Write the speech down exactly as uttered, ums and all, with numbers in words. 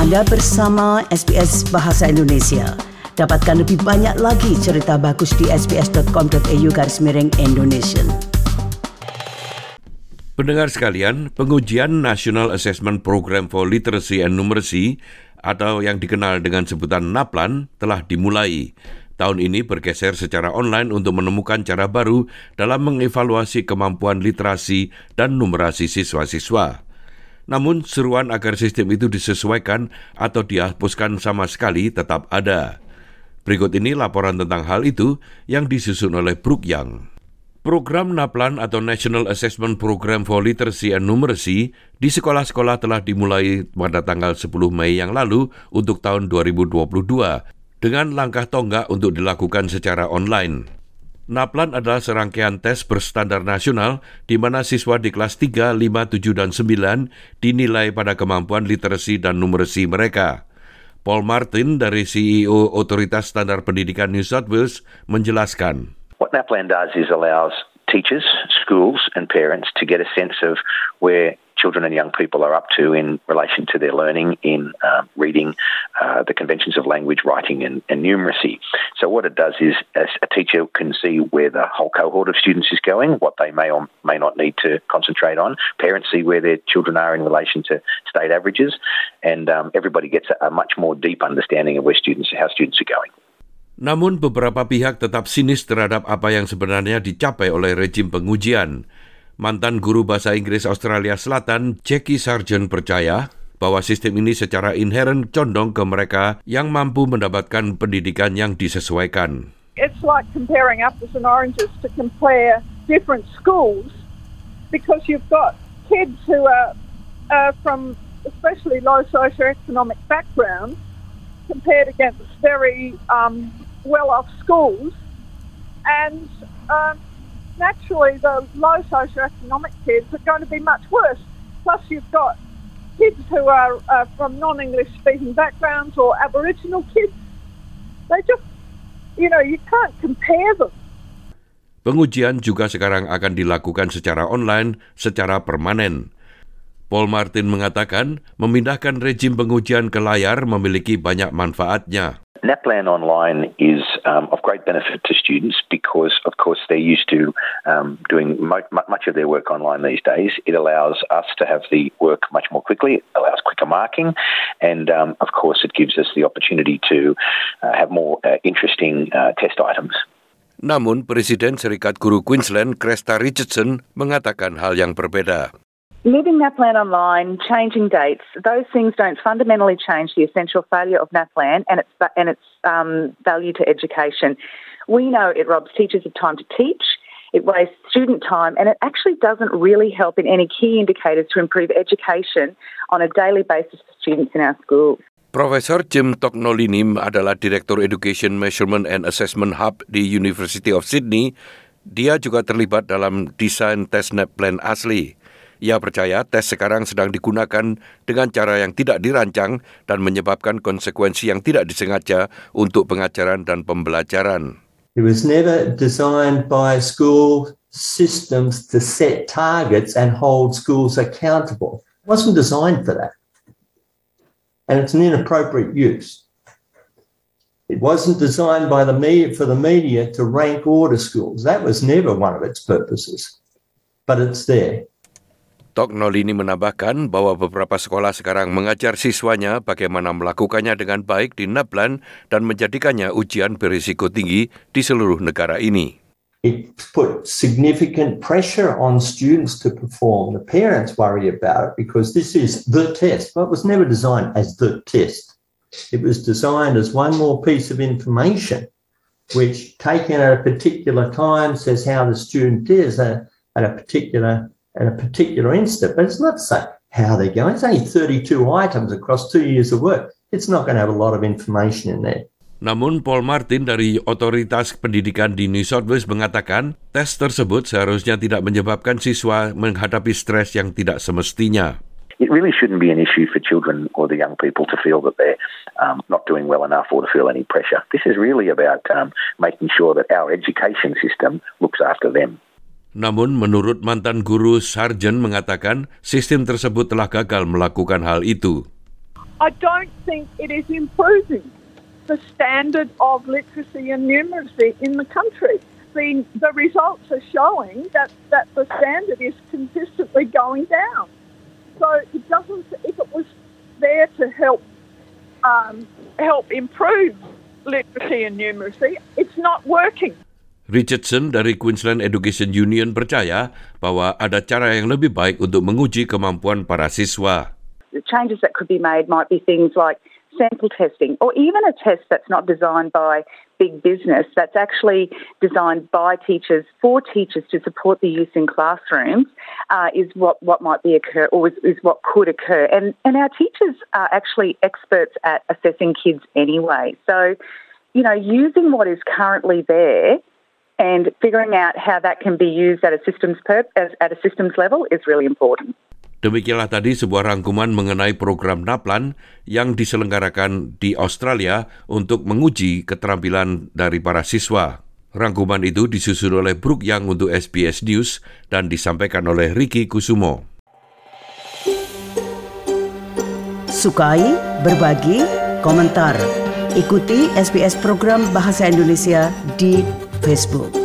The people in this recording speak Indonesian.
Anda bersama S B S Bahasa Indonesia. Dapatkan lebih banyak lagi cerita bagus di sbs.com.au garis miring Indonesia. Pendengar sekalian, pengujian National Assessment Program for Literacy and Numeracy atau yang dikenal dengan sebutan NAPLAN telah dimulai. Tahun ini bergeser secara online untuk menemukan cara baru dalam mengevaluasi kemampuan literasi dan numerasi siswa-siswa. Namun, seruan agar sistem itu disesuaikan atau dihapuskan sama sekali tetap ada. Berikut ini laporan tentang hal itu yang disusun oleh Brooke Young. Program NAPLAN atau National Assessment Program for Literacy and Numeracy di sekolah-sekolah telah dimulai pada tanggal sepuluh Mei yang lalu untuk tahun dua ribu dua puluh dua dengan langkah tonggak untuk dilakukan secara online. NAPLAN adalah serangkaian tes berstandar nasional di mana siswa di kelas tiga, lima, tujuh, dan sembilan dinilai pada kemampuan literasi dan numeracy mereka. Paul Martin dari C E O Otoritas Standar Pendidikan New South Wales menjelaskan. What NAPLAN does is allows teachers, schools and parents to get a sense of where children and young people are up to in relation to their learning in uh, reading, uh, the conventions of language, writing and, and numeracy. So what it does is as a teacher can see where the whole cohort of students is going, what they may or may not need to concentrate on. Parents see where their children are in relation to state averages, and um, everybody gets a, a much more deep understanding of where students, how students are going. Namun beberapa pihak tetap sinis terhadap apa yang sebenarnya dicapai oleh rejim pengujian. Mantan guru bahasa Inggris Australia Selatan, Jackie Sargent percaya bahwa sistem ini secara inheren condong ke mereka yang mampu mendapatkan pendidikan yang disesuaikan. It's like comparing apples and oranges to compare different schools because you've got kids who are uh, from especially low socioeconomic backgrounds compared against very um, well-off schools, and um, naturally the low socioeconomic kids are going to be much worse. Plus you've got kids who are uh, from non-English speaking backgrounds or Aboriginal kids. They just, you know, you can't compare them. Pengujian juga sekarang akan dilakukan secara online secara permanen. Paul Martin mengatakan memindahkan rejim pengujian ke layar memiliki banyak manfaatnya. NAPLAN online is um, of great benefit to students because, of course, they're used to um, doing mo- much of their work online these days. It allows us to have the work much more quickly, it allows quicker marking, and, um, of course, it gives us the opportunity to uh, have more uh, interesting uh, test items. Namun, Presiden Serikat Guru Queensland, Cresta Richardson, mengatakan hal yang berbeda. Moving NAPLAN online, changing dates, those things don't fundamentally change the essential failure of NAPLAN and its and its um, value to education. We know it robs teachers of time to teach, it wastes student time, and it actually doesn't really help in any key indicators to improve education on a daily basis for students in our schools. Profesor Jim Tocnolinim adalah Direktur Education Measurement and Assessment Hub di University of Sydney. Dia juga terlibat dalam desain tes NAPLAN asli. Ia percaya tes sekarang sedang digunakan dengan cara yang tidak dirancang dan menyebabkan konsekuensi yang tidak disengaja untuk pengajaran dan pembelajaran. It was never designed by school systems to set targets and hold schools accountable. It wasn't designed for that. And it's an inappropriate use. It wasn't designed by the media for the media to rank order schools. That was never one of its purposes. But it's there. Tocnolini menambahkan bahwa beberapa sekolah sekarang mengajar siswanya bagaimana melakukannya dengan baik di NAPLAN dan menjadikannya ujian berisiko tinggi di seluruh negara ini. It put significant pressure on students to perform. The parents worry about it because this is the test, but it was never designed as the test. It was designed as one more piece of information which, taken at a particular time, says how the student is at a particular at a particular instant, but it's not say how they're going. It's only thirty-two items across two years of work. It's not going to have a lot of information in there. Namun Paul Martin dari Otoritas Pendidikan di New South Wales mengatakan tes tersebut seharusnya tidak menyebabkan siswa menghadapi stres yang tidak semestinya. It really shouldn't be an issue for children or the young people to feel that they're um, not doing well enough or to feel any pressure. This is really about um, making sure that our education system looks after them. Namun menurut mantan guru Sargent mengatakan sistem tersebut telah gagal melakukan hal itu. I don't think it is improving the standard of literacy and numeracy in the country. The, the results are showing that, that the standard is consistently going down. So it doesn't, if it was there to help um, help improve literacy and numeracy, it's not working. Richardson dari Queensland Education Union percaya bahwa ada cara yang lebih baik untuk menguji kemampuan para siswa. The changes that could be made might be things like sample testing, or even a test that's not designed by big business, that's actually designed by teachers for teachers to support the youth in classrooms, uh, is what, what might be occur, or is, is what could occur. And, and our teachers are actually experts at assessing kids anyway. So, you know, using what is currently there and figuring out how that can be used at a systems perp- at a systems level is really important. Demikianlah tadi sebuah rangkuman mengenai program NAPLAN yang diselenggarakan di Australia untuk menguji keterampilan dari para siswa. Rangkuman itu disusun oleh Brooke Young untuk S B S News dan disampaikan oleh Ricky Kusumo. Sukai, berbagi, komentar. Ikuti S B S program Bahasa Indonesia di Facebook.